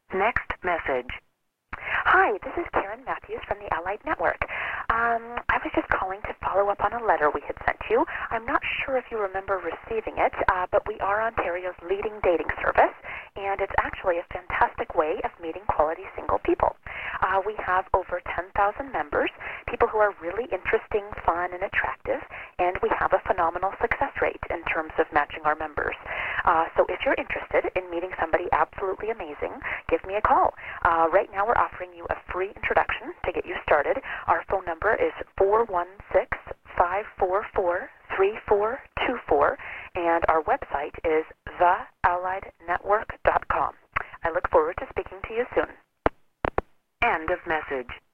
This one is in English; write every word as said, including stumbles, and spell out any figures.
Next message. Hi, this is Karen Matthews from the Allied Network. Um, I was just calling to follow up on a letter we had sent you. I'm not sure if you remember receiving it, uh, but we are Ontario's leading dating service, and it's actually a fantastic way of meeting quality single people. Uh, we have over ten thousand members, people who are really interesting, fun, and attractive, and we have a phenomenal success rate in terms of matching our members. Uh, so if you're interested in meeting somebody absolutely amazing, give me a call. Uh, right now we're offering you a free introduction to get you started. Our phone number is four one six, five four four, three four two four, and our website is the allied network dot com. I look forward to speaking to you soon. End of message.